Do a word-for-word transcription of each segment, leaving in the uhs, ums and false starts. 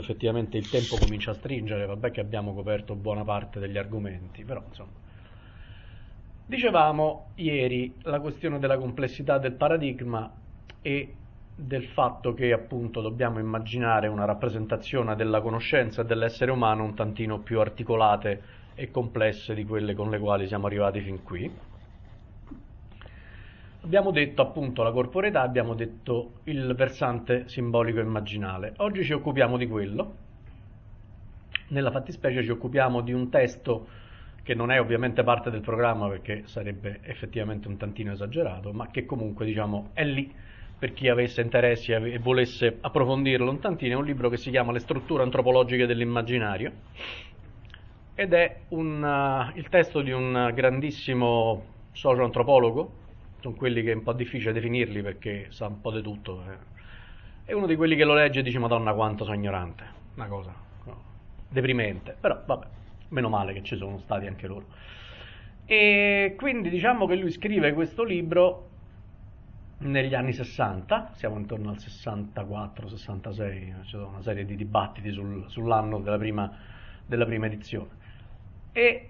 effettivamente il tempo comincia a stringere, vabbè che abbiamo coperto buona parte degli argomenti, però insomma. Dicevamo ieri la questione della complessità del paradigma e del fatto che appunto dobbiamo immaginare una rappresentazione della conoscenza e dell'essere umano un tantino più articolate e complesse di quelle con le quali siamo arrivati fin qui. Abbiamo detto appunto la corporeità, abbiamo detto il versante simbolico immaginale. Oggi ci occupiamo di quello. Nella fattispecie ci occupiamo di un testo che non è ovviamente parte del programma perché sarebbe effettivamente un tantino esagerato, ma che comunque diciamo è lì per chi avesse interessi e volesse approfondirlo un tantino. È un libro che si chiama Le strutture antropologiche dell'immaginario ed è un, uh, il testo di un grandissimo socio-antropologo, sono quelli che è un po' difficile definirli perché sa un po' di tutto, eh. È uno di quelli che lo legge e dice Madonna quanto sono ignorante, una cosa no, deprimente, però vabbè, meno male che ci sono stati anche loro. E quindi diciamo che lui scrive questo libro negli anni sessanta, siamo intorno al sessantaquattro sessantasei, c'è stata una serie di dibattiti sul, sull'anno della prima, della prima edizione, e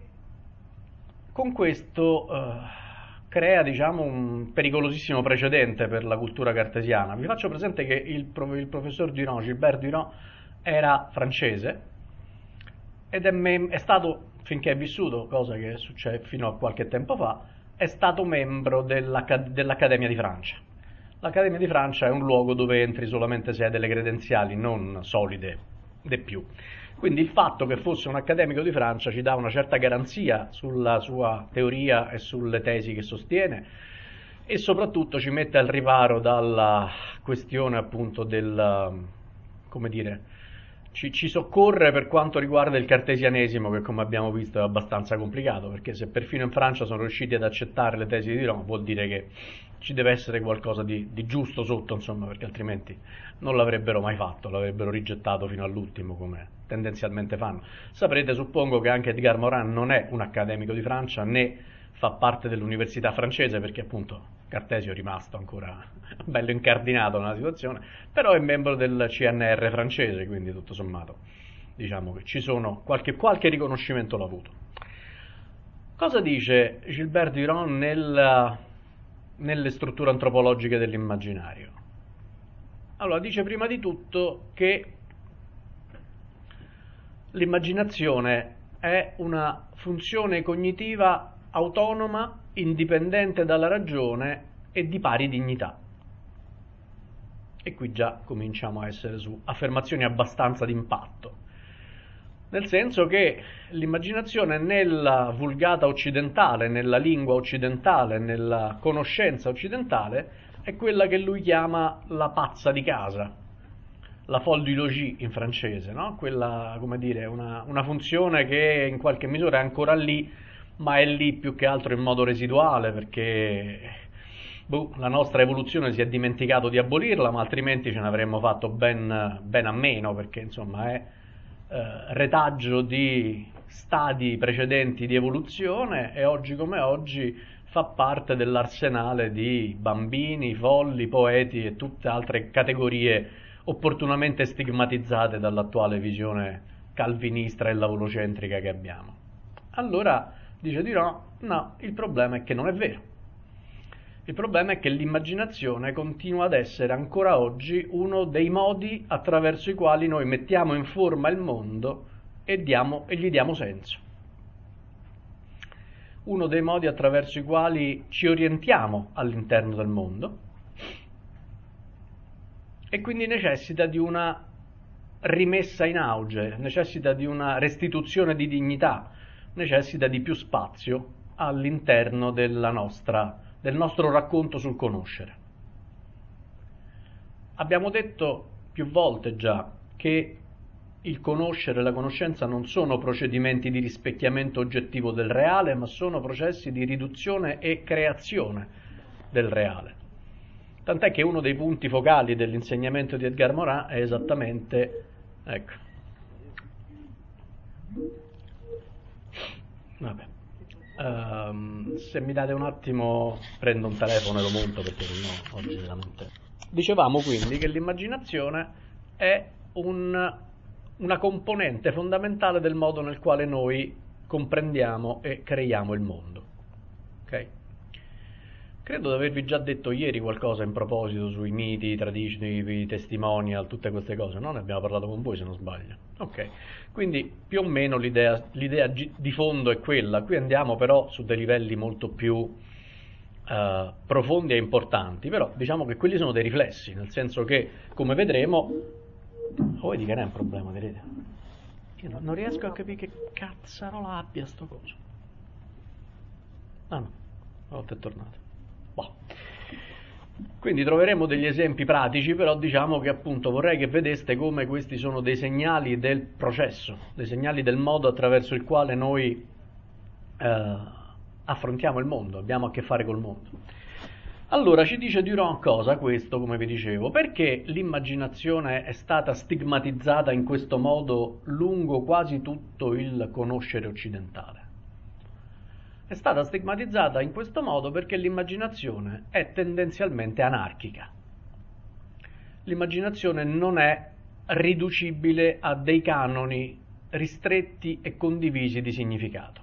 con questo uh, crea diciamo un pericolosissimo precedente per la cultura cartesiana. Vi faccio presente che il, il professor Durand, Gilbert Durand, era francese ed è, mem- è stato, finché è vissuto, cosa che succede fino a qualche tempo fa, è stato membro dell'Accad- dell'Accademia di Francia. L'Accademia di Francia è un luogo dove entri solamente se hai delle credenziali non solide, de più. Quindi il fatto che fosse un accademico di Francia ci dà una certa garanzia sulla sua teoria e sulle tesi che sostiene e soprattutto ci mette al riparo dalla questione appunto del, come dire, Ci, ci soccorre per quanto riguarda il cartesianesimo, che come abbiamo visto è abbastanza complicato, perché se perfino in Francia sono riusciti ad accettare le tesi di Roma vuol dire che ci deve essere qualcosa di, di giusto sotto, insomma, perché altrimenti non l'avrebbero mai fatto, l'avrebbero rigettato fino all'ultimo, come tendenzialmente fanno. Saprete, suppongo, che anche Edgar Morin non è un accademico di Francia, né fa parte dell'università francese, perché appunto Cartesio è rimasto ancora bello incardinato nella situazione, però è membro del C N R francese, quindi tutto sommato diciamo che ci sono qualche, qualche riconoscimento l'ha avuto. Cosa dice Gilbert Durand nel, nelle strutture antropologiche dell'immaginario? Allora, dice prima di tutto che l'immaginazione è una funzione cognitiva autonoma, indipendente dalla ragione e di pari dignità. E qui già cominciamo a essere su affermazioni abbastanza d'impatto, nel senso che l'immaginazione nella vulgata occidentale, nella lingua occidentale, nella conoscenza occidentale, è quella che lui chiama la pazza di casa, la folle du logis in francese, no? Quella, come dire, una, una funzione che in qualche misura è ancora lì, ma è lì più che altro in modo residuale, perché boh, la nostra evoluzione si è dimenticato di abolirla, ma altrimenti ce ne avremmo fatto ben, ben a meno, perché insomma è eh, retaggio di stadi precedenti di evoluzione e oggi come oggi fa parte dell'arsenale di bambini, folli, poeti e tutte altre categorie opportunamente stigmatizzate dall'attuale visione calvinista e lavorocentrica che abbiamo. Allora dice di no, no, il problema è che non è vero. Il problema è che l'immaginazione continua ad essere ancora oggi uno dei modi attraverso i quali noi mettiamo in forma il mondo e, diamo, e gli diamo senso. Uno dei modi attraverso i quali ci orientiamo all'interno del mondo e quindi necessita di una rimessa in auge, necessita di una restituzione di dignità, necessita di più spazio all'interno della nostra, del nostro racconto sul conoscere. Abbiamo detto più volte già che il conoscere e la conoscenza non sono procedimenti di rispecchiamento oggettivo del reale, ma sono processi di riduzione e creazione del reale. Tant'è che uno dei punti focali dell'insegnamento di Edgar Morin è esattamente, ecco, vabbè, um, se mi date un attimo prendo un telefono e lo monto perché sennò oggi veramente. Dicevamo quindi che l'immaginazione è un una componente fondamentale del modo nel quale noi comprendiamo e creiamo il mondo. Ok? Credo di avervi già detto ieri qualcosa in proposito sui miti, i tradizioni, i testimonial, tutte queste cose, no? Ne abbiamo parlato con voi se non sbaglio. Ok, quindi più o meno l'idea, l'idea di fondo è quella. Qui andiamo però su dei livelli molto più uh, profondi e importanti, però diciamo che quelli sono dei riflessi, nel senso che, come vedremo, oh, vedi che non è un problema, vedete? Io non, non riesco a capire che cazzarola abbia sto coso. Ah no, una volta è tornato. Boh. Quindi troveremo degli esempi pratici, però diciamo che appunto vorrei che vedeste come questi sono dei segnali del processo, dei segnali del modo attraverso il quale noi eh, affrontiamo il mondo, abbiamo a che fare col mondo. Allora ci dice Durand cosa questo, come vi dicevo, perché l'immaginazione è stata stigmatizzata in questo modo lungo quasi tutto il conoscere occidentale? È stata stigmatizzata in questo modo perché l'immaginazione è tendenzialmente anarchica. L'immaginazione non è riducibile a dei canoni ristretti e condivisi di significato.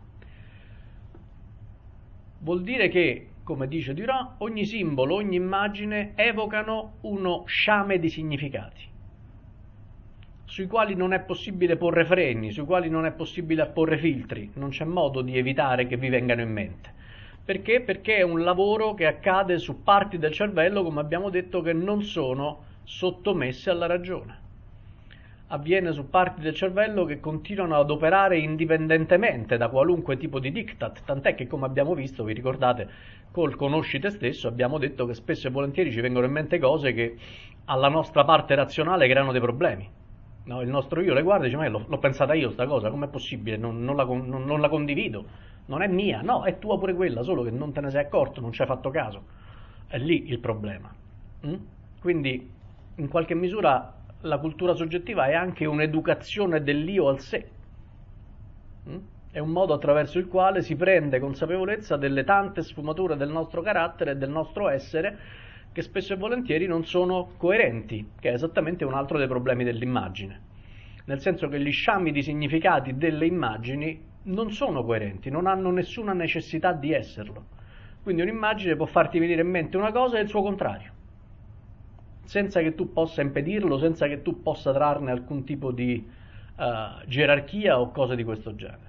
Vuol dire che, come dice Durand, ogni simbolo, ogni immagine evocano uno sciame di significati, sui quali non è possibile porre freni, sui quali non è possibile apporre filtri, non c'è modo di evitare che vi vengano in mente. Perché? Perché è un lavoro che accade su parti del cervello, come abbiamo detto, che non sono sottomesse alla ragione. Avviene su parti del cervello che continuano ad operare indipendentemente da qualunque tipo di diktat, tant'è che, come abbiamo visto, vi ricordate, col conosci te stesso abbiamo detto che spesso e volentieri ci vengono in mente cose che alla nostra parte razionale creano dei problemi. No, il nostro io le guarda e dice: ma l'ho, l'ho pensata io sta cosa, com'è possibile? Non, non, la, non, non la condivido, non è mia, no, è tua pure quella, solo che non te ne sei accorto, non ci hai fatto caso. È lì il problema. Mm? Quindi, in qualche misura, la cultura soggettiva è anche un'educazione dell'io al sé. Mm? È un modo attraverso il quale si prende consapevolezza delle tante sfumature del nostro carattere e del nostro essere, che spesso e volentieri non sono coerenti, che è esattamente un altro dei problemi dell'immagine. Nel senso che gli sciami di significati delle immagini non sono coerenti, non hanno nessuna necessità di esserlo. Quindi un'immagine può farti venire in mente una cosa e il suo contrario, senza che tu possa impedirlo, senza che tu possa trarne alcun tipo di uh, gerarchia o cose di questo genere.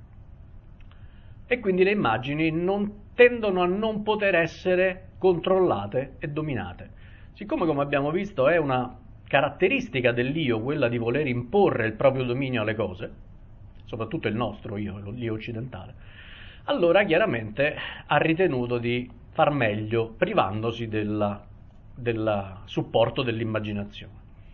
E quindi le immagini non tendono a non poter essere controllate e dominate. Siccome, come abbiamo visto, è una caratteristica dell'io quella di voler imporre il proprio dominio alle cose, soprattutto il nostro io, l'io occidentale, allora chiaramente ha ritenuto di far meglio privandosi della, del supporto dell'immaginazione.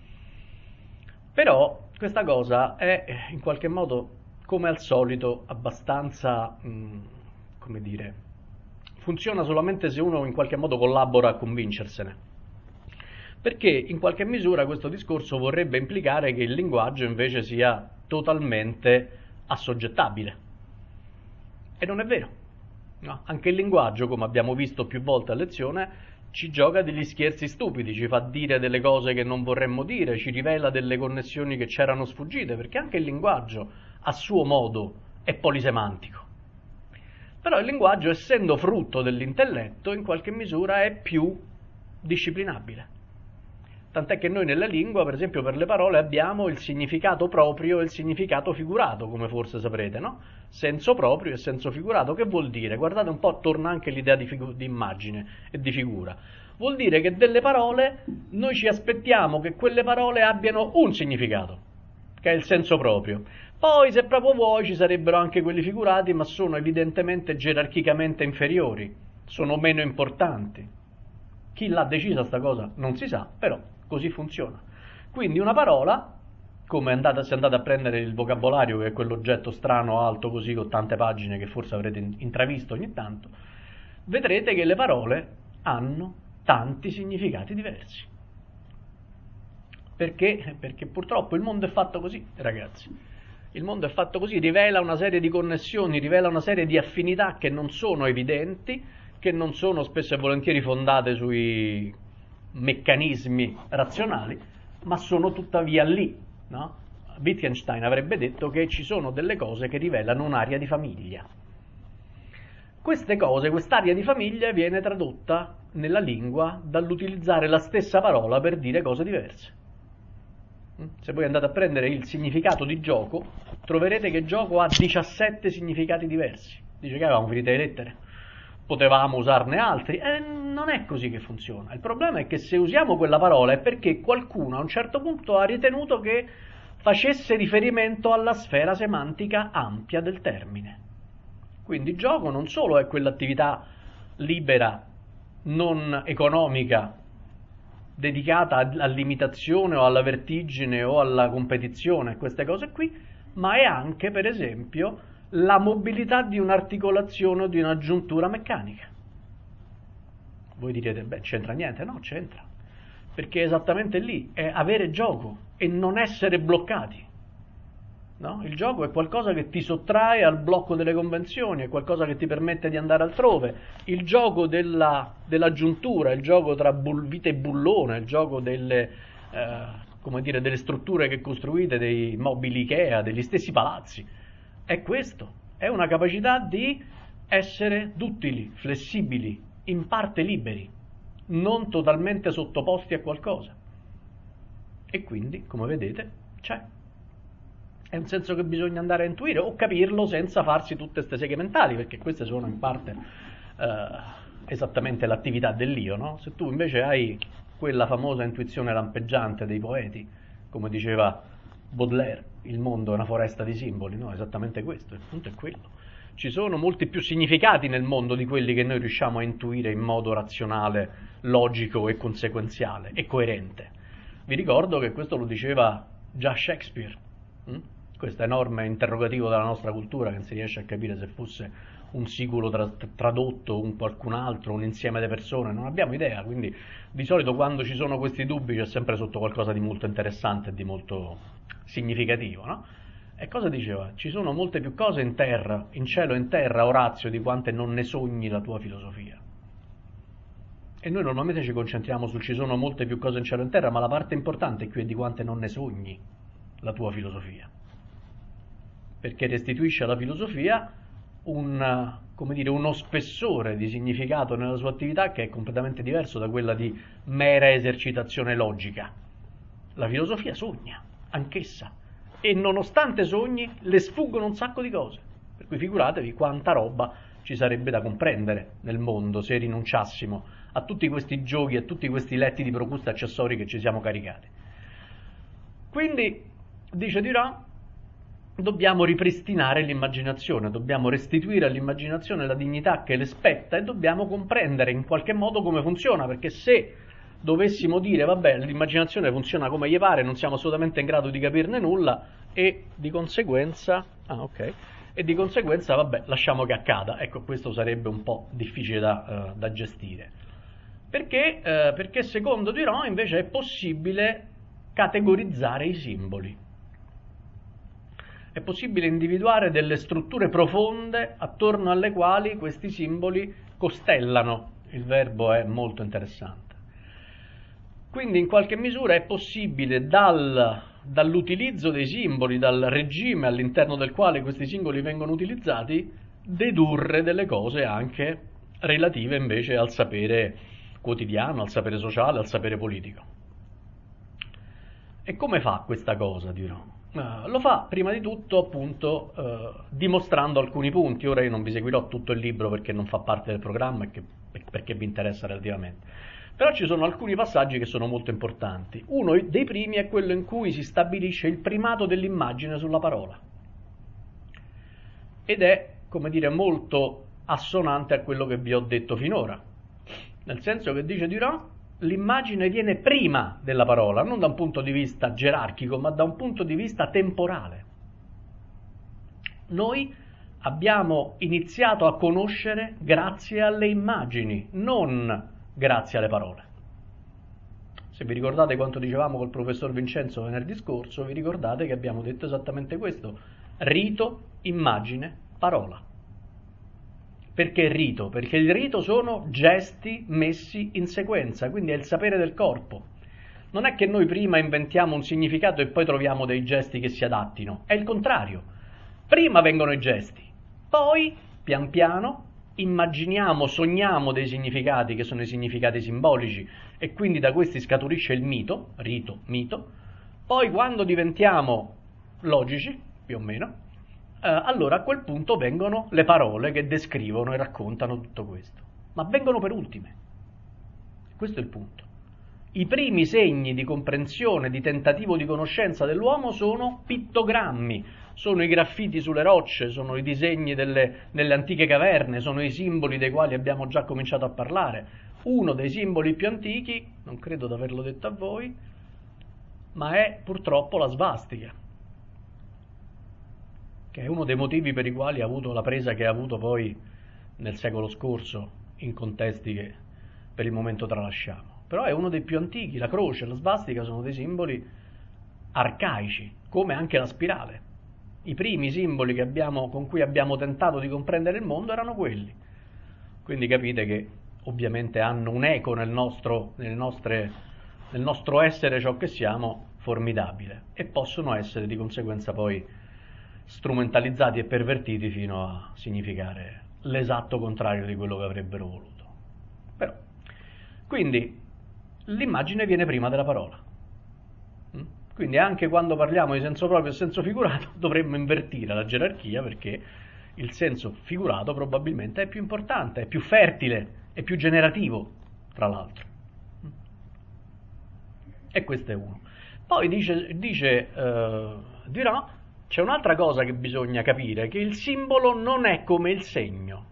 Però questa cosa è in qualche modo, come al solito, abbastanza, mh, come dire, funziona solamente se uno in qualche modo collabora a convincersene. Perché in qualche misura questo discorso vorrebbe implicare che il linguaggio invece sia totalmente assoggettabile. E non è vero. No? Anche il linguaggio, come abbiamo visto più volte a lezione, ci gioca degli scherzi stupidi, ci fa dire delle cose che non vorremmo dire, ci rivela delle connessioni che c'erano sfuggite, perché anche il linguaggio, a suo modo, è polisemantico. Però il linguaggio, essendo frutto dell'intelletto, in qualche misura è più disciplinabile. Tant'è che noi nella lingua, per esempio per le parole, abbiamo il significato proprio e il significato figurato, come forse saprete, no? Senso proprio e senso figurato. Che vuol dire? Guardate un po', torna anche l'idea di, figu- di immagine e di figura. Vuol dire che delle parole noi ci aspettiamo che quelle parole abbiano un significato, che è il senso proprio. Poi, se proprio vuoi, ci sarebbero anche quelli figurati, ma sono evidentemente gerarchicamente inferiori, sono meno importanti. Chi l'ha decisa sta cosa non si sa, però così funziona. Quindi una parola, come andate, se andate a prendere il vocabolario, che è quell'oggetto strano, alto così, con tante pagine che forse avrete intravisto ogni tanto, vedrete che le parole hanno tanti significati diversi. Perché? Perché purtroppo il mondo è fatto così, ragazzi. Il mondo è fatto così, rivela una serie di connessioni, rivela una serie di affinità che non sono evidenti, che non sono spesso e volentieri fondate sui meccanismi razionali, ma sono tuttavia lì, no? Wittgenstein avrebbe detto che ci sono delle cose che rivelano un'aria di famiglia. Queste cose, quest'aria di famiglia viene tradotta nella lingua dall'utilizzare la stessa parola per dire cose diverse. Se voi andate a prendere il significato di gioco, troverete che gioco ha diciassette significati diversi. Dice che avevamo finito le lettere, potevamo usarne altri, e non è così che funziona. Il problema è che se usiamo quella parola è perché qualcuno a un certo punto ha ritenuto che facesse riferimento alla sfera semantica ampia del termine. Quindi gioco non solo è quell'attività libera, non economica, dedicata all'imitazione o alla vertigine o alla competizione, queste cose qui, ma è anche, per esempio, la mobilità di un'articolazione o di un'aggiuntura meccanica. Voi direte, beh, c'entra niente? No, c'entra. Perché è esattamente lì, è avere gioco e non essere bloccati. No? Il gioco è qualcosa che ti sottrae al blocco delle convenzioni, è qualcosa che ti permette di andare altrove. Il gioco della, dell'aggiuntura, il gioco tra bull, vite e bullone, il gioco delle, eh, come dire, delle strutture che costruite, dei mobili Ikea, degli stessi palazzi, è questo, è una capacità di essere duttili, flessibili, in parte liberi, non totalmente sottoposti a qualcosa. E quindi, come vedete, c'è. È un senso che bisogna andare a intuire o capirlo senza farsi tutte queste seghe mentali, perché queste sono in parte eh, esattamente l'attività dell'io, no? Se tu invece hai quella famosa intuizione lampeggiante dei poeti, come diceva Baudelaire, il mondo è una foresta di simboli, no? Esattamente questo, il punto è quello. Ci sono molti più significati nel mondo di quelli che noi riusciamo a intuire in modo razionale, logico e conseguenziale e coerente. Vi ricordo che questo lo diceva già Shakespeare, hm? Questo enorme interrogativo della nostra cultura che non si riesce a capire se fosse un siculo tra, tradotto, un qualcun altro, un insieme di persone, non abbiamo idea, quindi di solito quando ci sono questi dubbi c'è sempre sotto qualcosa di molto interessante e di molto significativo, no? E cosa diceva? Ci sono molte più cose in terra, in cielo e in terra, Orazio, di quante non ne sogni la tua filosofia. E noi normalmente ci concentriamo sul ci sono molte più cose in cielo e in terra, ma la parte importante qui è di quante non ne sogni la tua filosofia. Perché restituisce alla filosofia un, come dire, uno spessore di significato nella sua attività che è completamente diverso da quella di mera esercitazione logica. La filosofia sogna, anch'essa, e nonostante sogni le sfuggono un sacco di cose. Per cui figuratevi quanta roba ci sarebbe da comprendere nel mondo se rinunciassimo a tutti questi giochi, a tutti questi letti di Procusta accessori che ci siamo caricati. Quindi, dice Durand, dobbiamo ripristinare l'immaginazione, dobbiamo restituire all'immaginazione la dignità che le spetta e dobbiamo comprendere in qualche modo come funziona, perché se dovessimo dire vabbè l'immaginazione funziona come gli pare, non siamo assolutamente in grado di capirne nulla e di conseguenza, ah, okay, e di conseguenza vabbè lasciamo che accada, ecco questo sarebbe un po' difficile da, uh, da gestire. Perché? Uh, perché secondo Durand invece è possibile categorizzare i simboli. È possibile individuare delle strutture profonde attorno alle quali questi simboli costellano. Il verbo è molto interessante. Quindi in qualche misura è possibile dal, dall'utilizzo dei simboli, dal regime all'interno del quale questi simboli vengono utilizzati, dedurre delle cose anche relative invece al sapere quotidiano, al sapere sociale, al sapere politico. E come fa questa cosa, dirò? Uh, lo fa prima di tutto appunto uh, dimostrando alcuni punti. Ora io non vi seguirò tutto il libro perché non fa parte del programma e che, perché vi interessa relativamente, però ci sono alcuni passaggi che sono molto importanti. Uno dei primi è quello in cui si stabilisce il primato dell'immagine sulla parola ed è, come dire, molto assonante a quello che vi ho detto finora, nel senso che dice Durand l'immagine viene prima della parola, non da un punto di vista gerarchico, ma da un punto di vista temporale. Noi abbiamo iniziato a conoscere grazie alle immagini, non grazie alle parole. Se vi ricordate quanto dicevamo col professor Vincenzo venerdì scorso, vi ricordate che abbiamo detto esattamente questo: rito, immagine, parola. Perché rito? Perché il rito sono gesti messi in sequenza, quindi è il sapere del corpo. Non è che noi prima inventiamo un significato e poi troviamo dei gesti che si adattino, è il contrario. Prima vengono i gesti, poi pian piano immaginiamo, sogniamo dei significati che sono i significati simbolici e quindi da questi scaturisce il mito, rito, mito. Poi quando diventiamo logici, più o meno, eh, allora a quel punto vengono le parole che descrivono e raccontano tutto questo. Ma vengono per ultime. Questo è il punto. I primi segni di comprensione, di tentativo di conoscenza dell'uomo sono pittogrammi, sono i graffiti sulle rocce, sono i disegni delle, delle antiche caverne, sono i simboli dei quali abbiamo già cominciato a parlare. Uno dei simboli più antichi, non credo di averlo detto a voi, ma è purtroppo la svastica, che è uno dei motivi per i quali ha avuto la presa che ha avuto poi nel secolo scorso, in contesti che per il momento tralasciamo. Però è uno dei più antichi, la croce e la svastica sono dei simboli arcaici, come anche la spirale. I primi simboli che abbiamo, con cui abbiamo tentato di comprendere il mondo erano quelli. Quindi capite che ovviamente hanno un eco nel nostro, nelle nostre, nel nostro essere ciò che siamo formidabile e possono essere di conseguenza poi strumentalizzati e pervertiti fino a significare l'esatto contrario di quello che avrebbero voluto. Però, quindi l'immagine viene prima della parola. Quindi anche quando parliamo di senso proprio e senso figurato dovremmo invertire la gerarchia, perché il senso figurato probabilmente è più importante, è più fertile, è più generativo, tra l'altro. E questo è uno. Poi dice, dice uh, Durand, c'è un'altra cosa che bisogna capire, che il simbolo non è come il segno.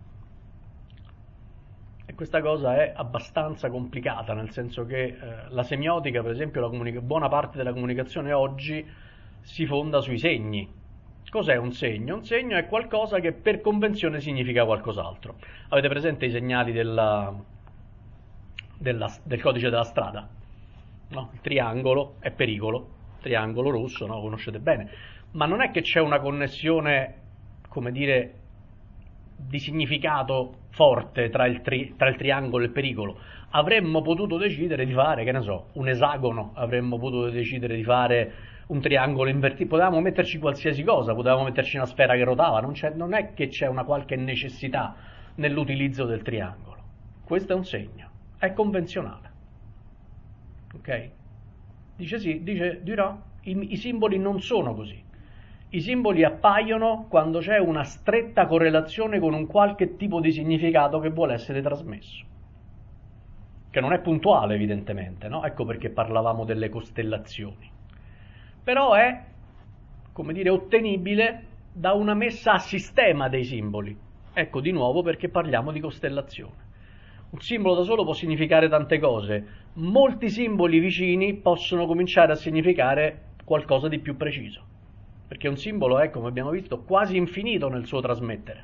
E questa cosa è abbastanza complicata, nel senso che eh, la semiotica, per esempio, la comunica- buona parte della comunicazione oggi si fonda sui segni. Cos'è un segno? Un segno è qualcosa che per convenzione significa qualcos'altro. Avete presente i segnali della, della, del codice della strada? No? Il triangolo è pericolo, triangolo rosso, no? Lo conoscete bene. Ma non è che c'è una connessione, come dire, di significato forte tra il, tri, tra il triangolo e il pericolo. Avremmo potuto decidere di fare, che ne so, un esagono, avremmo potuto decidere di fare un triangolo invertito, potevamo metterci qualsiasi cosa, potevamo metterci una sfera che rotava, non, c'è, non è che c'è una qualche necessità nell'utilizzo del triangolo. Questo è un segno, è convenzionale. Ok? Dice sì, dice Durand, i, i simboli non sono così. I simboli appaiono quando c'è una stretta correlazione con un qualche tipo di significato che vuole essere trasmesso, che non è puntuale evidentemente, no? Ecco perché parlavamo delle costellazioni. Però è, come dire, ottenibile da una messa a sistema dei simboli. Ecco di nuovo perché parliamo di costellazione. Un simbolo da solo può significare tante cose, molti simboli vicini possono cominciare a significare qualcosa di più preciso. Perché un simbolo è, come abbiamo visto, quasi infinito nel suo trasmettere.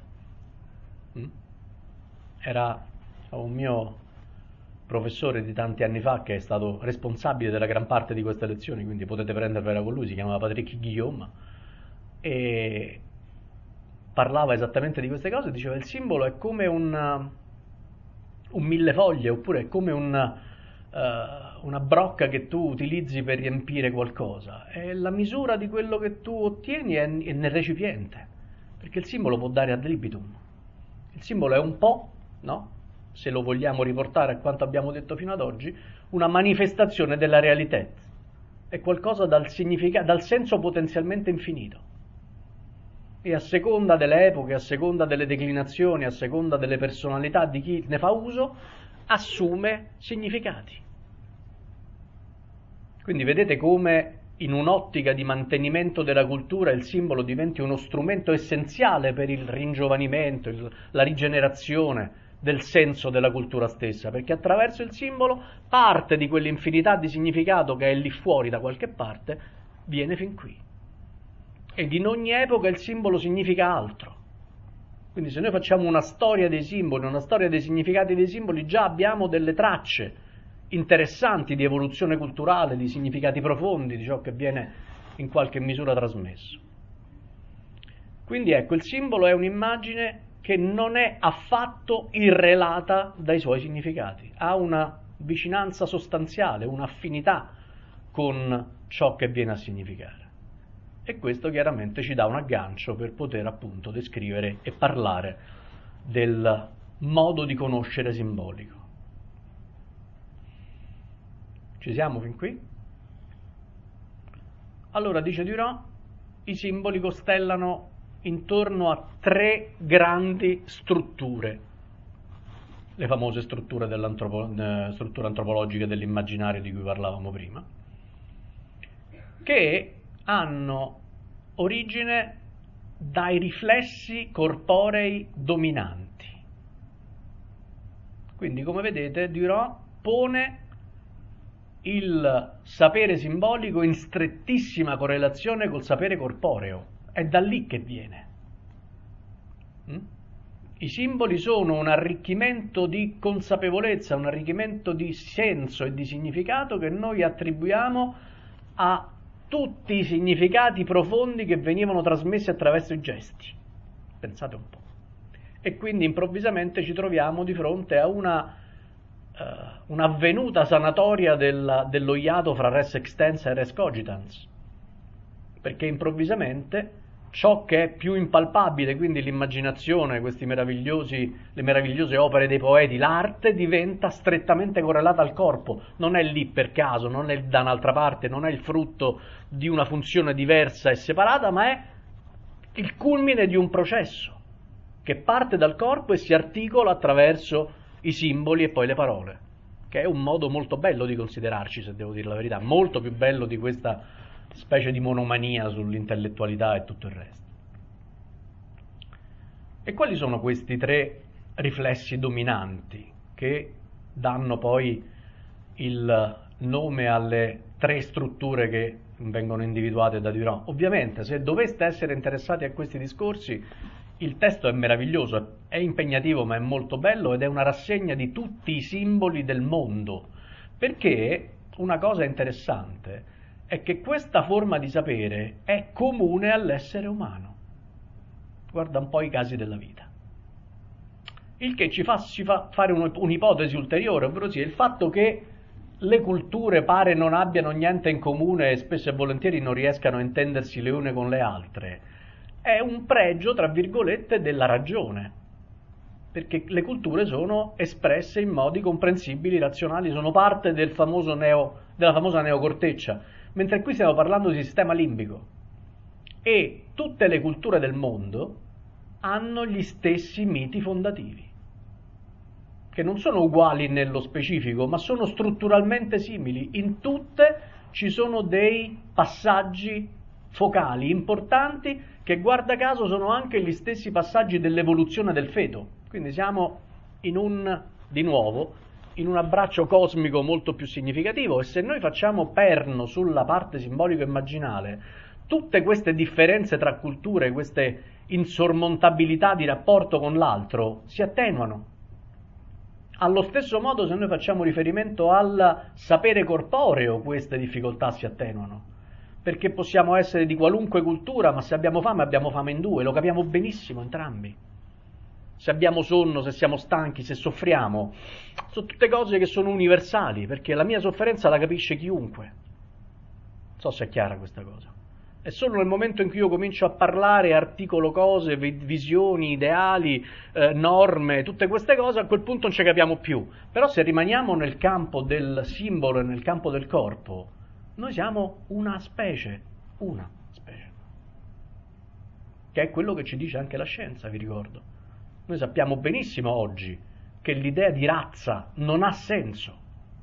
Era un mio professore di tanti anni fa che è stato responsabile della gran parte di queste lezioni, quindi potete prendervela con lui, si chiamava Patrick Guillaume, e parlava esattamente di queste cose, diceva il simbolo è come un, un millefoglie, oppure è come un... Uh, una brocca che tu utilizzi per riempire qualcosa, e la misura di quello che tu ottieni è, è nel recipiente, perché il simbolo può dare ad libitum. Il simbolo è un po', no? Se lo vogliamo riportare a quanto abbiamo detto fino ad oggi, una manifestazione della realità, è qualcosa dal, significa- dal senso potenzialmente infinito, e a seconda delle epoche, a seconda delle declinazioni, a seconda delle personalità di chi ne fa uso, assume significati. Quindi vedete come in un'ottica di mantenimento della cultura il simbolo diventi uno strumento essenziale per il ringiovanimento, il, la rigenerazione del senso della cultura stessa, perché attraverso il simbolo parte di quell'infinità di significato che è lì fuori da qualche parte viene fin qui. Ed in ogni epoca il simbolo significa altro. Quindi se noi facciamo una storia dei simboli, una storia dei significati dei simboli, già abbiamo delle tracce interessanti di evoluzione culturale, di significati profondi, di ciò che viene in qualche misura trasmesso. Quindi ecco, il simbolo è un'immagine che non è affatto irrelata dai suoi significati, ha una vicinanza sostanziale, un'affinità con ciò che viene a significare. E questo chiaramente ci dà un aggancio per poter appunto descrivere e parlare del modo di conoscere simbolico. Ci siamo fin qui? Allora, dice Duran, i simboli costellano intorno a tre grandi strutture, le famose strutture, dell'antropo- eh, strutture antropologiche dell'immaginario di cui parlavamo prima, che hanno origine dai riflessi corporei dominanti. Quindi, come vedete, Duran pone il sapere simbolico in strettissima correlazione col sapere corporeo. È da lì che viene. Mm? I simboli sono un arricchimento di consapevolezza, un arricchimento di senso e di significato che noi attribuiamo a tutti i significati profondi che venivano trasmessi attraverso i gesti. Pensate un po'. E quindi improvvisamente ci troviamo di fronte a una uh, un'avvenuta sanatoria del, dello iato fra res extensa e res cogitans, perché improvvisamente ciò che è più impalpabile, quindi l'immaginazione, questi meravigliosi, le meravigliose opere dei poeti, l'arte diventa strettamente correlata al corpo, non è lì per caso, non è da un'altra parte, non è il frutto di una funzione diversa e separata, ma è il culmine di un processo che parte dal corpo e si articola attraverso i simboli e poi le parole, che è un modo molto bello di considerarci, se devo dire la verità, molto più bello di questa specie di monomania sull'intellettualità e tutto il resto. E quali sono questi tre riflessi dominanti che danno poi il nome alle tre strutture che vengono individuate da Duran? Ovviamente, se doveste essere interessati a questi discorsi, il testo è meraviglioso, è impegnativo ma è molto bello ed è una rassegna di tutti i simboli del mondo, perché una cosa interessante è che questa forma di sapere è comune all'essere umano. Guarda un po' i casi della vita. Il che ci fa, ci fa fare un'ipotesi ulteriore, ovvero sia il fatto che le culture pare non abbiano niente in comune e spesso e volentieri non riescano a intendersi le une con le altre. È un pregio, tra virgolette, della ragione, perché le culture sono espresse in modi comprensibili, razionali, sono parte del famoso neo, della famosa neocorteccia, mentre qui stiamo parlando di sistema limbico e tutte le culture del mondo hanno gli stessi miti fondativi, che non sono uguali nello specifico, ma sono strutturalmente simili. In tutte ci sono dei passaggi focali importanti che, guarda caso, sono anche gli stessi passaggi dell'evoluzione del feto. Quindi siamo in un, di nuovo, in un abbraccio cosmico molto più significativo, e se noi facciamo perno sulla parte simbolico-immaginale tutte queste differenze tra culture, queste insormontabilità di rapporto con l'altro, si attenuano. Allo stesso modo, se noi facciamo riferimento al sapere corporeo, queste difficoltà si attenuano, perché possiamo essere di qualunque cultura, ma se abbiamo fame abbiamo fame in due, lo capiamo benissimo entrambi. Se abbiamo sonno, se siamo stanchi, se soffriamo, sono tutte cose che sono universali, perché la mia sofferenza la capisce chiunque. Non so se è chiara questa cosa. È solo nel momento in cui io comincio a parlare, articolo cose, visioni, ideali, eh, norme, tutte queste cose, a quel punto non ci capiamo più. Però se rimaniamo nel campo del simbolo e nel campo del corpo, noi siamo una specie, una specie, che è quello che ci dice anche la scienza, vi ricordo. Noi sappiamo benissimo oggi che l'idea di razza non ha senso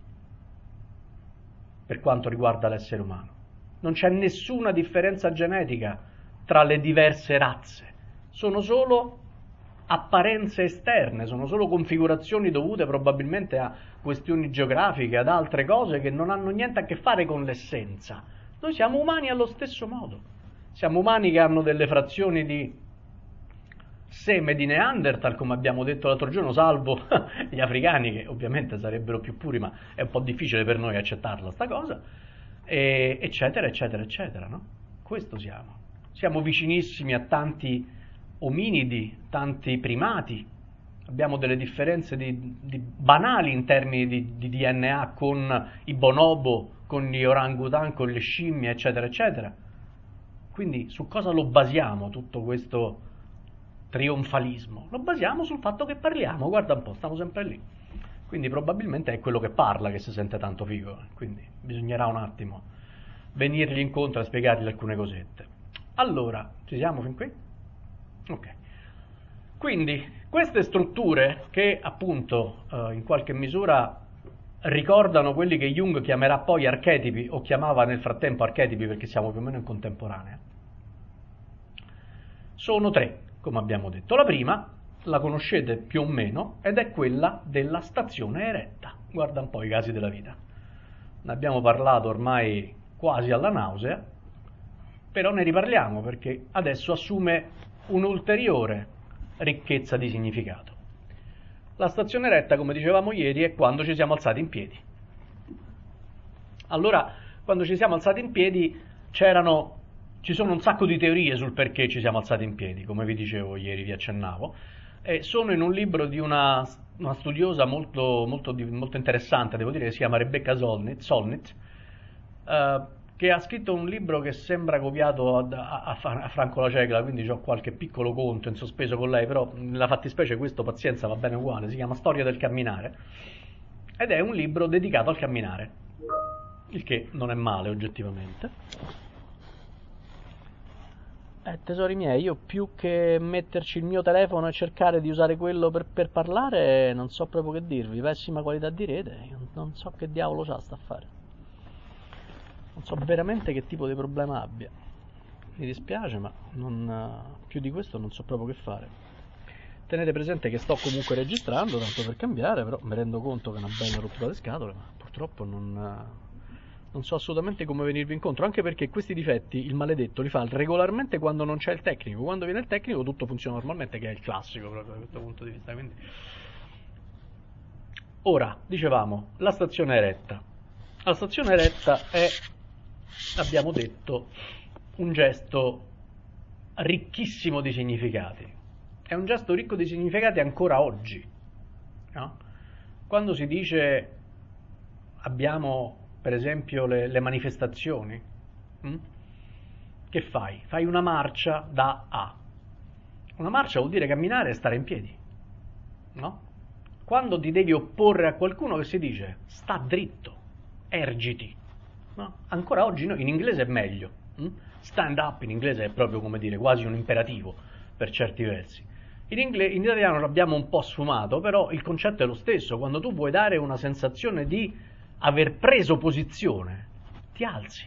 per quanto riguarda l'essere umano. Non c'è nessuna differenza genetica tra le diverse razze, sono solo apparenze esterne, sono solo configurazioni dovute probabilmente a questioni geografiche, ad altre cose che non hanno niente a che fare con l'essenza. Noi siamo umani allo stesso modo, siamo umani che hanno delle frazioni di seme di Neanderthal, come abbiamo detto l'altro giorno, salvo gli africani, che ovviamente sarebbero più puri, ma è un po' difficile per noi accettarla sta cosa, e, eccetera, eccetera, eccetera, no? Questo siamo. Siamo vicinissimi a tanti ominidi, tanti primati, abbiamo delle differenze di, di banali in termini di, di D N A con i bonobo, con gli orangutan, con le scimmie, eccetera, eccetera. Quindi su cosa lo basiamo tutto questo trionfalismo? Lo basiamo sul fatto che parliamo, guarda un po', stiamo sempre lì. Quindi probabilmente è quello che parla che si sente tanto figo, quindi bisognerà un attimo venirgli incontro a spiegargli alcune cosette. Allora, ci siamo fin qui? Ok. Quindi queste strutture che appunto eh, in qualche misura ricordano quelli che Jung chiamerà poi archetipi, o chiamava nel frattempo archetipi perché siamo più o meno in contemporanea, sono tre, come abbiamo detto. La prima la conoscete più o meno ed è quella della stazione eretta. Guarda un po' i casi della vita. Ne abbiamo parlato ormai quasi alla nausea, però ne riparliamo perché adesso assume un'ulteriore ricchezza di significato. La stazione eretta, come dicevamo ieri, è quando ci siamo alzati in piedi. Allora, quando ci siamo alzati in piedi, c'erano, ci sono un sacco di teorie sul perché ci siamo alzati in piedi, come vi dicevo ieri, vi accennavo, e sono in un libro di una, una studiosa molto, molto, molto interessante, devo dire, che si chiama Rebecca Solnit, Solnit eh, che ha scritto un libro che sembra copiato a, a, a Franco La Cegla, quindi ho qualche piccolo conto in sospeso con lei, però nella fattispecie questo, pazienza, va bene uguale, si chiama Storia del camminare, ed è un libro dedicato al camminare, il che non è male oggettivamente. Eh, tesori miei, io più che metterci il mio telefono e cercare di usare quello per, per parlare, non so proprio che dirvi, pessima qualità di rete, io non so che diavolo c'ha sta a fare. Non so veramente che tipo di problema abbia. Mi dispiace, ma non, più di questo non so proprio che fare. Tenete presente che sto comunque registrando, tanto per cambiare, però mi rendo conto che è una bella rottura di scatole, ma purtroppo non... non so assolutamente come venirvi incontro, anche perché questi difetti il maledetto li fa regolarmente quando non c'è il tecnico. Quando viene il tecnico tutto funziona normalmente, che è il classico proprio da questo punto di vista. Quindi, ora, dicevamo, la stazione eretta. La stazione eretta è, abbiamo detto, un gesto ricchissimo di significati. È un gesto ricco di significati ancora oggi, no? Quando si dice abbiamo per esempio le, le manifestazioni, hm? Che fai? Fai una marcia da A. Una marcia vuol dire camminare e stare in piedi, no? Quando ti devi opporre a qualcuno, che si dice? Sta dritto, ergiti, no? Ancora oggi no, in inglese è meglio, hm? Stand up in inglese è proprio, come dire, quasi un imperativo per certi versi. In, inglese, in italiano l'abbiamo un po' sfumato, però il concetto è lo stesso. Quando tu vuoi dare una sensazione di aver preso posizione, ti alzi.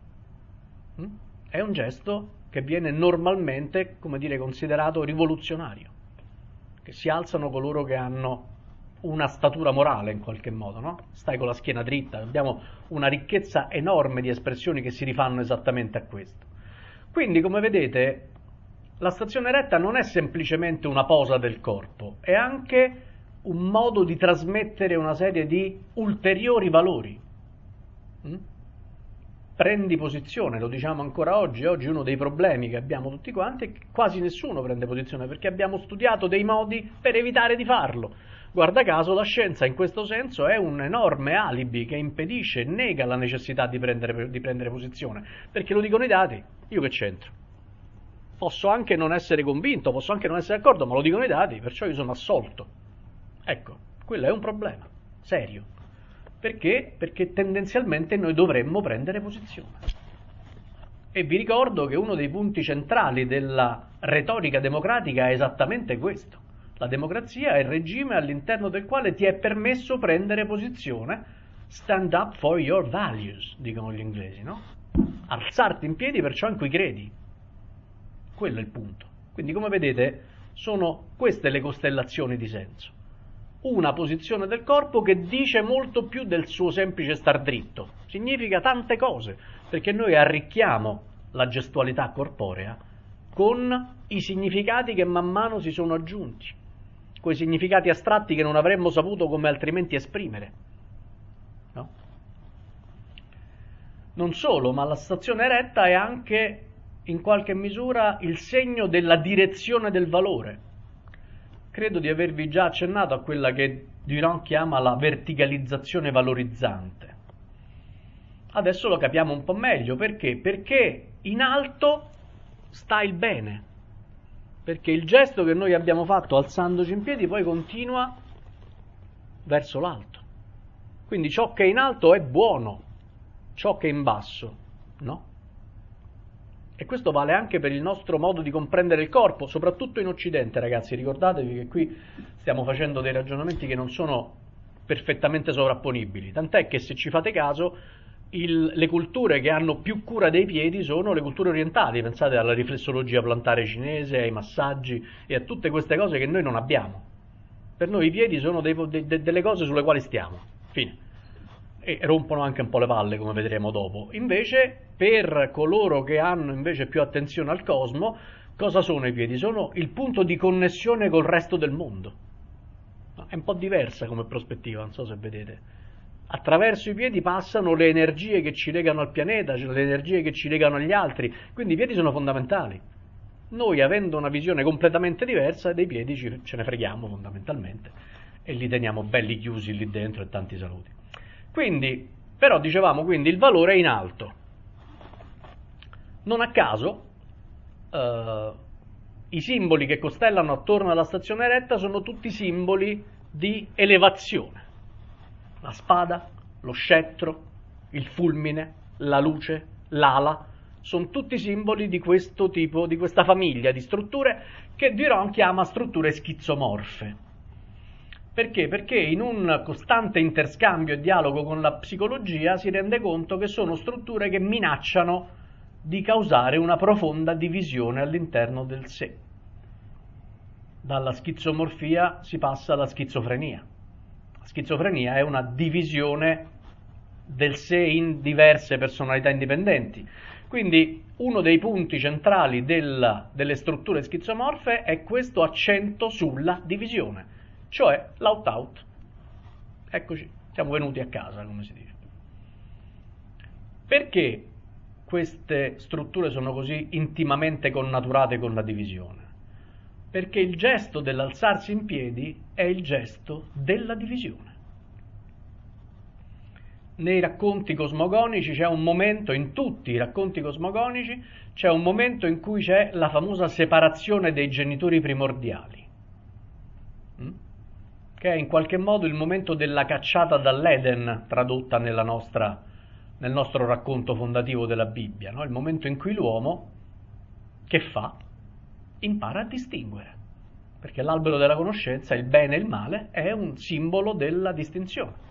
È un gesto che viene normalmente, come dire, considerato rivoluzionario, che si alzano coloro che hanno una statura morale in qualche modo, no? Stai con la schiena dritta. Abbiamo una ricchezza enorme di espressioni che si rifanno esattamente a questo. Quindi, come vedete, la stazione eretta non è semplicemente una posa del corpo, è anche un modo di trasmettere una serie di ulteriori valori. Mm? Prendi posizione, lo diciamo ancora oggi. Oggi uno dei problemi che abbiamo tutti quanti è che quasi nessuno prende posizione, perché abbiamo studiato dei modi per evitare di farlo. Guarda caso la scienza in questo senso è un enorme alibi che impedisce, nega la necessità di prendere, di prendere posizione, perché lo dicono i dati. Io che c'entro? Posso anche non essere convinto, posso anche non essere d'accordo, ma lo dicono i dati, perciò io sono assolto. Ecco, quello è un problema serio. Perché? Perché tendenzialmente noi dovremmo prendere posizione. E vi ricordo che uno dei punti centrali della retorica democratica è esattamente questo. La democrazia è il regime all'interno del quale ti è permesso prendere posizione, stand up for your values, dicono gli inglesi, no? Alzarti in piedi per ciò in cui credi. Quello è il punto. Quindi, come vedete, sono queste le costellazioni di senso. Una posizione del corpo che dice molto più del suo semplice star dritto. Significa tante cose, perché noi arricchiamo la gestualità corporea con i significati che man mano si sono aggiunti, quei significati astratti che non avremmo saputo come altrimenti esprimere, no? Non solo, ma la stazione eretta è anche in qualche misura il segno della direzione del valore. credo di avervi già accennato a quella che Durand chiama la verticalizzazione valorizzante. Adesso lo capiamo un po' meglio, perché? Perché in alto sta il bene, perché il gesto che noi abbiamo fatto alzandoci in piedi poi continua verso l'alto. Quindi ciò che è in alto è buono, ciò che è in basso no. E questo vale anche per il nostro modo di comprendere il corpo, soprattutto in Occidente, ragazzi. Ricordatevi che qui stiamo facendo dei ragionamenti che non sono perfettamente sovrapponibili, tant'è che, se ci fate caso, il, le culture che hanno più cura dei piedi sono le culture orientali. Pensate alla riflessologia plantare cinese, ai massaggi e a tutte queste cose che noi non abbiamo. Per noi i piedi sono dei, de, de, delle cose sulle quali stiamo, fine. E rompono anche un po' le palle, come vedremo dopo. Invece, per coloro che hanno invece più attenzione al cosmo, cosa sono i piedi? Sono il punto di connessione col resto del mondo. È un po' diversa come prospettiva, non so se vedete. Attraverso i piedi passano le energie che ci legano al pianeta, cioè le energie che ci legano agli altri, quindi i piedi sono fondamentali. Noi, avendo una visione completamente diversa, dei piedi ci, ce ne freghiamo fondamentalmente e li teniamo belli chiusi lì dentro, e tanti saluti. Quindi, però dicevamo, quindi il valore è in alto. Non a caso eh, i simboli che costellano attorno alla stazione eretta sono tutti simboli di elevazione. La spada, lo scettro, il fulmine, la luce, l'ala, sono tutti simboli di questo tipo, di questa famiglia di strutture che Durand chiama strutture schizomorfe. Perché? Perché in un costante interscambio e dialogo con la psicologia si rende conto che sono strutture che minacciano di causare una profonda divisione all'interno del sé. Dalla schizomorfia si passa alla schizofrenia. La schizofrenia è una divisione del sé in diverse personalità indipendenti. Quindi uno dei punti centrali della, delle strutture schizomorfe è questo accento sulla divisione, cioè l'out-out. Eccoci, siamo venuti a casa, come si dice. Perché queste strutture sono così intimamente connaturate con la divisione? Perché il gesto dell'alzarsi in piedi è il gesto della divisione. Nei racconti cosmogonici c'è un momento, in tutti i racconti cosmogonici, c'è un momento in cui c'è la famosa separazione dei genitori primordiali, che è in qualche modo il momento della cacciata dall'Eden, tradotta nella nostra, nel nostro racconto fondativo della Bibbia, no? Il momento in cui l'uomo, che fa? Impara a distinguere, perché l'albero della conoscenza, il bene e il male, è un simbolo della distinzione.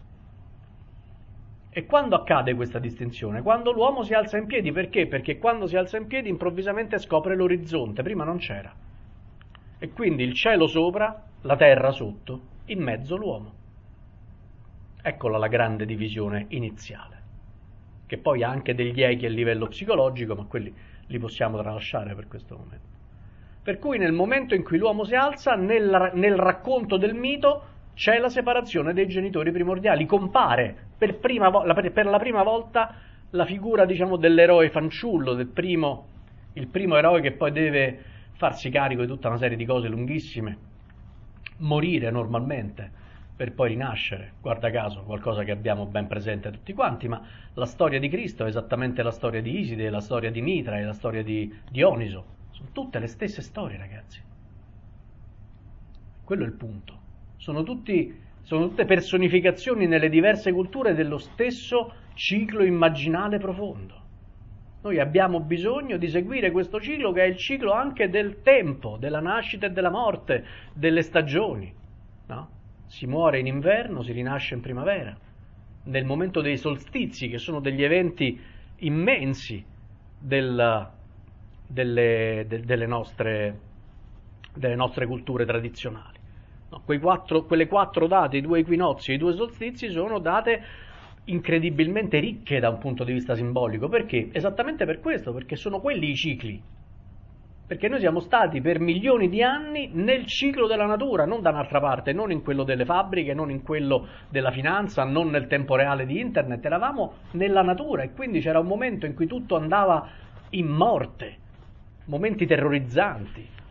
E quando accade questa distinzione? Quando l'uomo si alza in piedi. Perché? Perché quando si alza in piedi improvvisamente scopre l'orizzonte, prima non c'era. E quindi il cielo sopra, la terra sotto, in mezzo l'uomo. Eccola la grande divisione iniziale, che poi ha anche degli echi a livello psicologico, ma quelli li possiamo tralasciare per questo momento. Per cui nel momento in cui l'uomo si alza, nel, nel racconto del mito c'è la separazione dei genitori primordiali, compare per, prima vo- per la prima volta la figura, diciamo, dell'eroe fanciullo, del primo, il primo eroe che poi deve farsi carico di tutta una serie di cose lunghissime, morire normalmente per poi rinascere, guarda caso, qualcosa che abbiamo ben presente tutti quanti, ma la storia di Cristo è esattamente la storia di Iside, la storia di Mitra e la storia di Dioniso, sono tutte le stesse storie, ragazzi. Quello è il punto. Sono, tutti, sono tutte personificazioni nelle diverse culture dello stesso ciclo immaginale profondo. Noi abbiamo bisogno di seguire questo ciclo, che è il ciclo anche del tempo, della nascita e della morte, delle stagioni. No? Si muore in inverno, si rinasce in primavera. Nel momento dei solstizi, che sono degli eventi immensi del, delle, de, delle, nostre, delle nostre culture tradizionali. No, quei quattro, quelle quattro date, i due equinozi e i due solstizi, sono date incredibilmente ricche da un punto di vista simbolico. Perché? Esattamente per questo, perché sono quelli i cicli. Perché noi siamo stati per milioni di anni nel ciclo della natura, non da un'altra parte, non in quello delle fabbriche, non in quello della finanza, non nel tempo reale di internet, eravamo nella natura e quindi c'era un momento in cui tutto andava in morte, momenti terrorizzanti.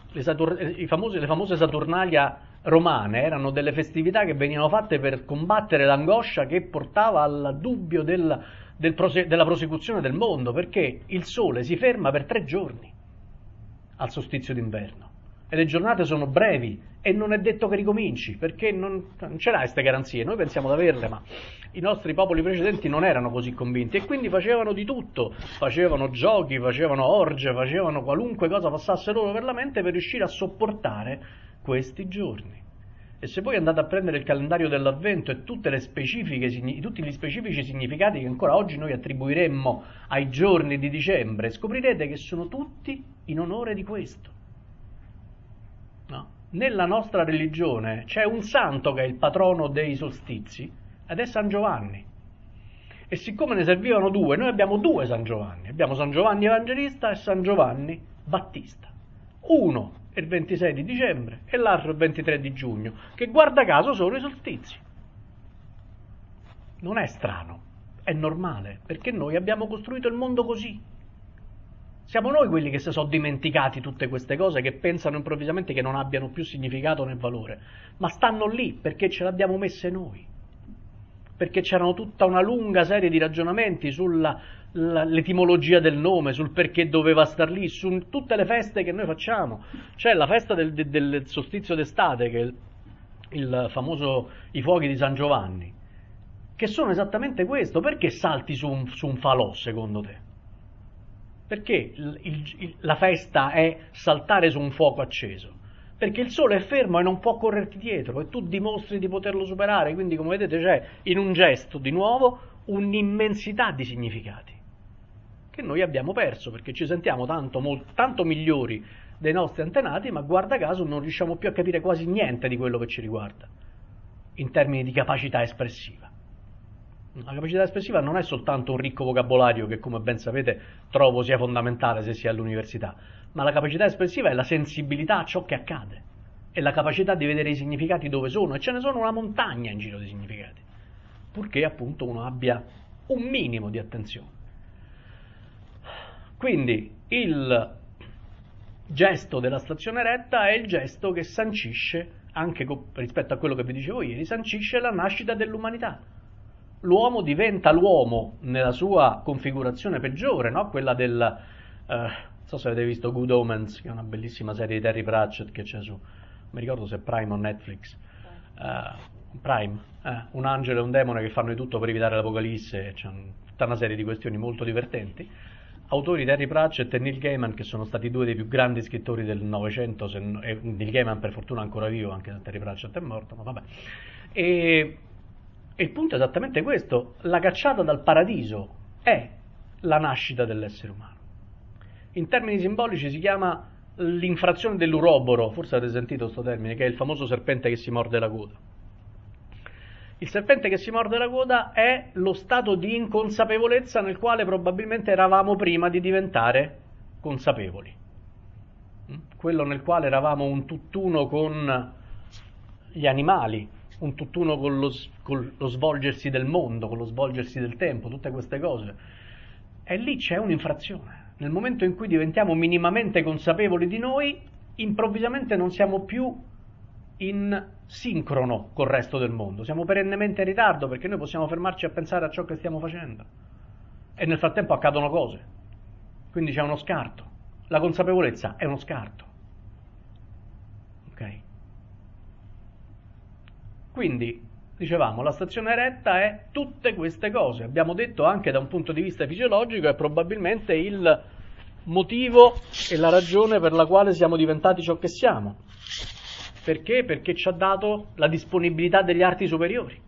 le, Satur i famose, le famose Saturnalia romane erano delle festività che venivano fatte per combattere l'angoscia che portava al dubbio del, del prose della prosecuzione del mondo, perché il sole si ferma per tre giorni al solstizio d'inverno e le giornate sono brevi e non è detto che ricominci, perché non, non ce l'hai queste garanzie. Noi pensiamo di averle, ma i nostri popoli precedenti non erano così convinti e quindi facevano di tutto, facevano giochi, facevano orge, facevano qualunque cosa passasse loro per la mente per riuscire a sopportare questi giorni. E se poi andate a prendere il calendario dell'Avvento e tutte le specifiche, tutti gli specifici significati che ancora oggi noi attribuiremmo ai giorni di dicembre, scoprirete che sono tutti in onore di questo. No? Nella nostra religione c'è un santo che è il patrono dei solstizi ed è San Giovanni. E siccome ne servivano due, noi abbiamo due San Giovanni. Abbiamo San Giovanni Evangelista e San Giovanni Battista. Uno il ventisei di dicembre e l'altro il ventitré di giugno, che guarda caso sono i solstizi. Non è strano, è normale, perché noi abbiamo costruito il mondo così. Siamo noi quelli che si sono dimenticati tutte queste cose, che pensano improvvisamente che non abbiano più significato né valore, ma stanno lì perché ce le abbiamo messe noi, perché c'erano tutta una lunga serie di ragionamenti sull'etimologia del nome, sul perché doveva star lì, su tutte le feste che noi facciamo. C'è la festa del, del, del solstizio d'estate, che è il, il famoso i fuochi di San Giovanni, che sono esattamente questo. Perché salti su un, su un falò, secondo te? Perché il, il, la festa è saltare su un fuoco acceso? Perché il sole è fermo e non può correrti dietro e tu dimostri di poterlo superare, quindi come vedete c'è in un gesto di nuovo un'immensità di significati che noi abbiamo perso perché ci sentiamo tanto, molto, tanto migliori dei nostri antenati, ma guarda caso non riusciamo più a capire quasi niente di quello che ci riguarda in termini di capacità espressiva. La capacità espressiva non è soltanto un ricco vocabolario che, come ben sapete, trovo sia fondamentale se si è all'università, ma la capacità espressiva è la sensibilità a ciò che accade, è la capacità di vedere i significati dove sono, e ce ne sono una montagna in giro di significati, purché appunto uno abbia un minimo di attenzione. Quindi il gesto della stazione retta è il gesto che sancisce, anche rispetto a quello che vi dicevo ieri, sancisce la nascita dell'umanità. L'uomo diventa l'uomo nella sua configurazione peggiore, no? Quella del, eh, non so se avete visto Good Omens, che è una bellissima serie di Terry Pratchett che c'è su, non mi ricordo se è Prime o Netflix, uh, Prime, eh, un angelo e un demone che fanno di tutto per evitare l'apocalisse, c'è un, tutta una serie di questioni molto divertenti. Autori Terry Pratchett e Neil Gaiman, che sono stati due dei più grandi scrittori del Novecento, se, e Neil Gaiman per fortuna ancora vivo, anche se Terry Pratchett è morto, ma vabbè. E, E il punto è esattamente questo: la cacciata dal paradiso è la nascita dell'essere umano. In termini simbolici si chiama l'infrazione dell'uroboro, forse avete sentito questo termine, che è il famoso serpente che si morde la coda. Il serpente che si morde la coda è lo stato di inconsapevolezza nel quale probabilmente eravamo prima di diventare consapevoli. Quello nel quale eravamo un tutt'uno con gli animali, un tutt'uno con lo, con lo svolgersi del mondo, con lo svolgersi del tempo, tutte queste cose. E lì c'è un'infrazione. Nel momento in cui diventiamo minimamente consapevoli di noi, improvvisamente non siamo più in sincrono col resto del mondo, siamo perennemente in ritardo perché noi possiamo fermarci a pensare a ciò che stiamo facendo e nel frattempo accadono cose, quindi c'è uno scarto. La consapevolezza è uno scarto, ok? Quindi, dicevamo, la stazione retta è tutte queste cose. Abbiamo detto anche da un punto di vista fisiologico è probabilmente il motivo e la ragione per la quale siamo diventati ciò che siamo. Perché? Perché ci ha dato la disponibilità degli arti superiori.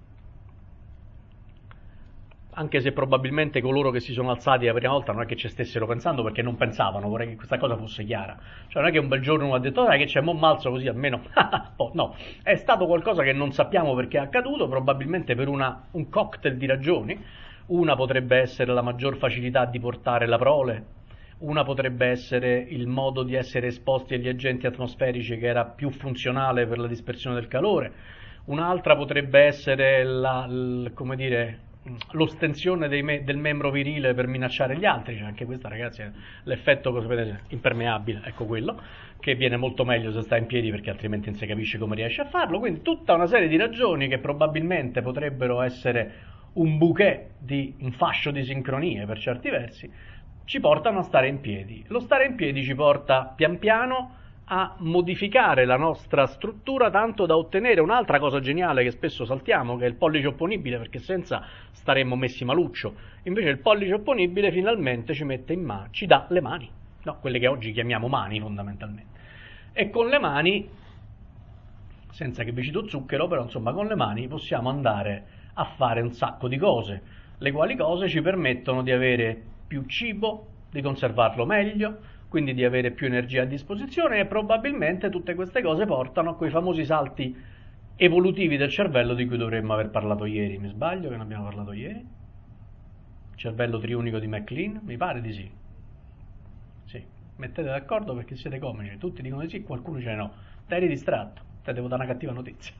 Anche se probabilmente coloro che si sono alzati la prima volta non è che ci stessero pensando, perché non pensavano, vorrei che questa cosa fosse chiara. Cioè non è che un bel giorno uno ha detto dai che c'è, mo m'alzo così almeno, oh, no, è stato qualcosa che non sappiamo perché è accaduto, probabilmente per una, un cocktail di ragioni. Una potrebbe essere la maggior facilità di portare la prole, una potrebbe essere il modo di essere esposti agli agenti atmosferici che era più funzionale per la dispersione del calore, un'altra potrebbe essere la, l, come dire, l'ostensione dei me, del membro virile per minacciare gli altri, cioè anche questa, ragazzi, è l'effetto, come sapete, impermeabile, ecco quello, che viene molto meglio se sta in piedi perché altrimenti non si capisce come riesce a farlo. Quindi tutta una serie di ragioni che probabilmente potrebbero essere un bouquet, di, un fascio di sincronie per certi versi, ci portano a stare in piedi. Lo stare in piedi ci porta pian piano a modificare la nostra struttura tanto da ottenere un'altra cosa geniale che spesso saltiamo, che è il pollice opponibile, perché senza staremmo messi maluccio. Invece il pollice opponibile finalmente ci mette in mano, ci dà le mani, no, quelle che oggi chiamiamo mani fondamentalmente. E con le mani, senza che vi cito zucchero, però insomma con le mani possiamo andare a fare un sacco di cose, le quali cose ci permettono di avere più cibo, di conservarlo meglio, quindi di avere più energia a disposizione, e probabilmente tutte queste cose portano a quei famosi salti evolutivi del cervello di cui dovremmo aver parlato ieri. Mi sbaglio che ne abbiamo parlato ieri? Cervello triunico di MacLean? Mi pare di sì. Sì, mettete d'accordo perché siete comici, tutti dicono di sì, qualcuno dice no. Te eri distratto, te devo dare una cattiva notizia.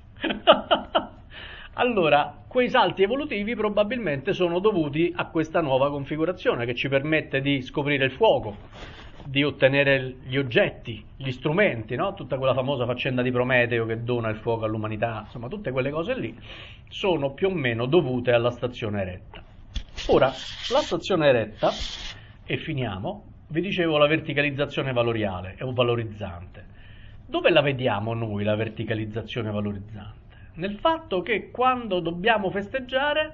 Allora, quei salti evolutivi probabilmente sono dovuti a questa nuova configurazione che ci permette di scoprire il fuoco, di ottenere gli oggetti, gli strumenti, no? Tutta quella famosa faccenda di Prometeo che dona il fuoco all'umanità, insomma tutte quelle cose lì sono più o meno dovute alla stazione eretta. Ora, la stazione eretta, e finiamo, vi dicevo la verticalizzazione valoriale o valorizzante. Dove la vediamo noi la verticalizzazione valorizzante? Nel fatto che quando dobbiamo festeggiare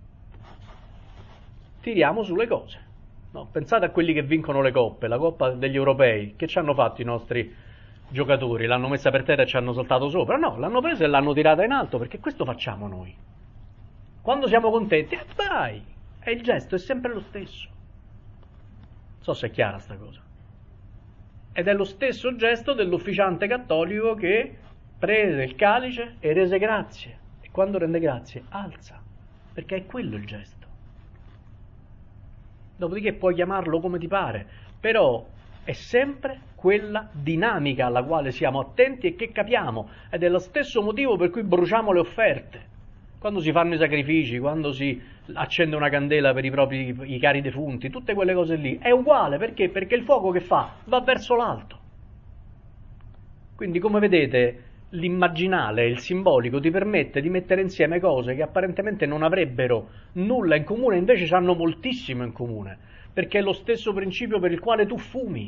tiriamo sulle cose. No, pensate a quelli che vincono le coppe, la coppa degli europei, che ci hanno fatto i nostri giocatori? L'hanno messa per terra e ci hanno saltato sopra? No, l'hanno presa e l'hanno tirata in alto, perché questo facciamo noi. Quando siamo contenti, eh, vai, e il gesto è sempre lo stesso. Non so se è chiara sta cosa. Ed è lo stesso gesto dell'ufficiante cattolico che prese il calice e rese grazie, e quando rende grazie alza, perché è quello il gesto. Dopodiché puoi chiamarlo come ti pare, però è sempre quella dinamica alla quale siamo attenti e che capiamo, ed è lo stesso motivo per cui bruciamo le offerte. Quando si fanno i sacrifici, quando si accende una candela per i propri i cari defunti, tutte quelle cose lì, è uguale, perché? Perché il fuoco che fa? Va verso l'alto. Quindi, come vedete, l'immaginale, il simbolico ti permette di mettere insieme cose che apparentemente non avrebbero nulla in comune, invece hanno moltissimo in comune, perché è lo stesso principio per il quale tu fumi.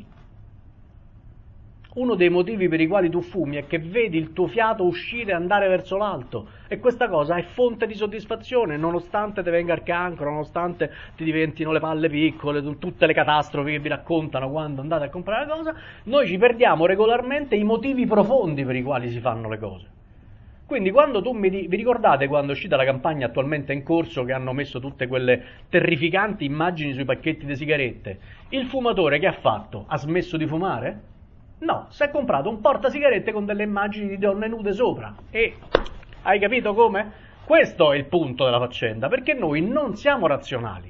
Uno dei motivi per i quali tu fumi è che vedi il tuo fiato uscire e andare verso l'alto, e questa cosa è fonte di soddisfazione, nonostante ti venga il cancro, nonostante ti diventino le palle piccole, tutte le catastrofi che vi raccontano quando andate a comprare la cosa. Noi ci perdiamo regolarmente i motivi profondi per i quali si fanno le cose. Quindi quando tu mi di, vi ricordate quando è uscita la campagna attualmente in corso, che hanno messo tutte quelle terrificanti immagini sui pacchetti di sigarette? Il fumatore che ha fatto? Ha smesso di fumare? No, si è comprato un portasigarette con delle immagini di donne nude sopra. E hai capito come? Questo è il punto della faccenda, perché noi non siamo razionali.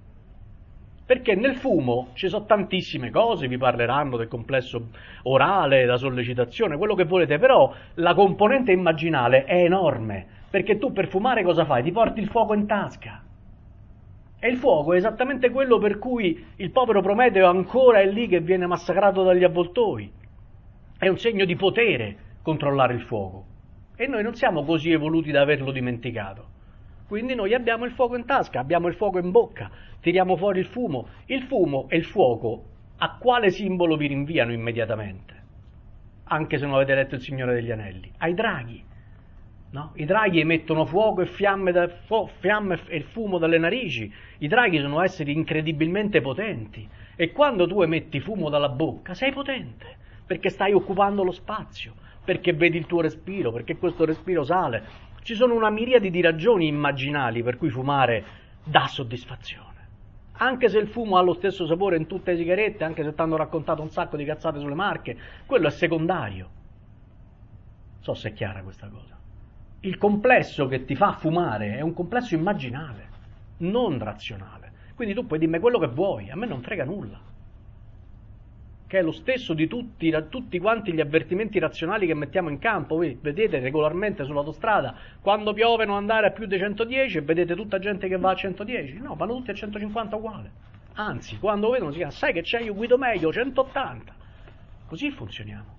Perché nel fumo ci sono tantissime cose, vi parleranno del complesso orale, la sollecitazione, quello che volete, però la componente immaginale è enorme, perché tu per fumare cosa fai? Ti porti il fuoco in tasca. E il fuoco è esattamente quello per cui il povero Prometeo ancora è lì che viene massacrato dagli avvoltoi. È un segno di potere controllare il fuoco. E noi non siamo così evoluti da averlo dimenticato. Quindi noi abbiamo il fuoco in tasca, abbiamo il fuoco in bocca, tiriamo fuori il fumo. Il fumo e il fuoco a quale simbolo vi rinviano immediatamente? Anche se non avete letto Il Signore degli Anelli. Ai draghi. No? I draghi emettono fuoco e fiamme, da, fu, fiamme e fumo dalle narici. I draghi sono esseri incredibilmente potenti, e quando tu emetti fumo dalla bocca sei potente, perché stai occupando lo spazio, perché vedi il tuo respiro, perché questo respiro sale. Ci sono una miriade di ragioni immaginali per cui fumare dà soddisfazione. Anche se il fumo ha lo stesso sapore in tutte le sigarette, anche se ti hanno raccontato un sacco di cazzate sulle marche, quello è secondario. Non so se è chiara questa cosa. Il complesso che ti fa fumare è un complesso immaginale, non razionale. Quindi tu puoi dirmi quello che vuoi, a me non frega nulla. che è lo stesso di tutti, tutti quanti gli avvertimenti razionali che mettiamo in campo. Voi vedete regolarmente sull'autostrada, quando piove non andare a più di centodieci e vedete tutta gente che va a centodieci, no, vanno tutti a centocinquanta uguale. Anzi, quando vedono si chiama, sai che c'è, io guido meglio, centottanta. Così funzioniamo.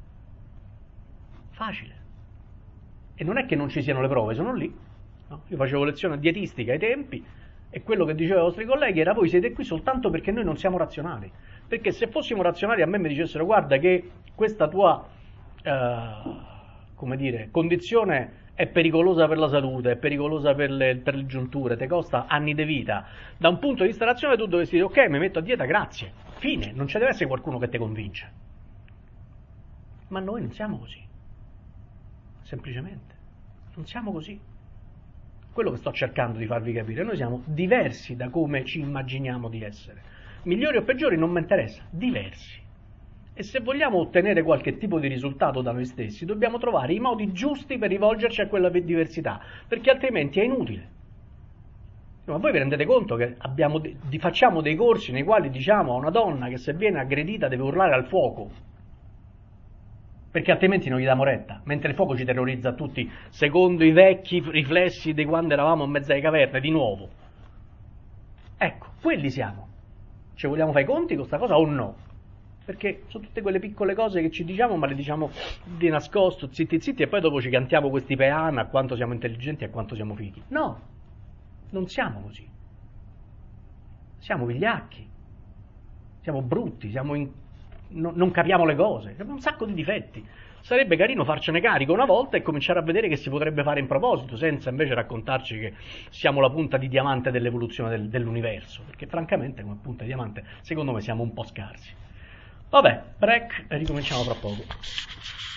Facile. E non è che non ci siano le prove, sono lì. No? Io facevo lezione dietistica ai tempi e quello che diceva ai vostri colleghi era: voi siete qui soltanto perché noi non siamo razionali. Perché se fossimo razionali a me mi dicessero: guarda che questa tua eh, come dire, condizione è pericolosa per la salute, è pericolosa per le, per le giunture, ti costa anni di vita, da un punto di vista razionale tu dovresti dire: ok, mi metto a dieta, grazie, fine, non ci deve essere qualcuno che ti convince. Ma noi non siamo così, semplicemente non siamo così. Quello che sto cercando di farvi capire: noi siamo diversi da come ci immaginiamo di essere, migliori o peggiori non mi interessa, diversi. E se vogliamo ottenere qualche tipo di risultato da noi stessi, dobbiamo trovare i modi giusti per rivolgerci a quella diversità, perché altrimenti è inutile. Ma voi vi rendete conto che abbiamo, di, facciamo dei corsi nei quali diciamo a una donna che se viene aggredita deve urlare al fuoco, perché altrimenti non gli diamo retta, mentre il fuoco ci terrorizza a tutti, secondo i vecchi riflessi di quando eravamo in mezzo alle caverne, di nuovo. Ecco, quelli siamo. Ci vogliamo fare i conti con questa cosa o no? Perché sono tutte quelle piccole cose che ci diciamo, ma le diciamo di nascosto, zitti zitti, e poi dopo ci cantiamo questi peana a quanto siamo intelligenti e a quanto siamo fighi. No, non siamo così. Siamo vigliacchi, siamo brutti, siamo in... no, non capiamo le cose, abbiamo un sacco di difetti. Sarebbe carino farcene carico una volta e cominciare a vedere che si potrebbe fare in proposito, senza invece raccontarci che siamo la punta di diamante dell'evoluzione del, dell'universo, perché francamente come punta di diamante secondo me siamo un po' scarsi. Vabbè, break e ricominciamo tra poco.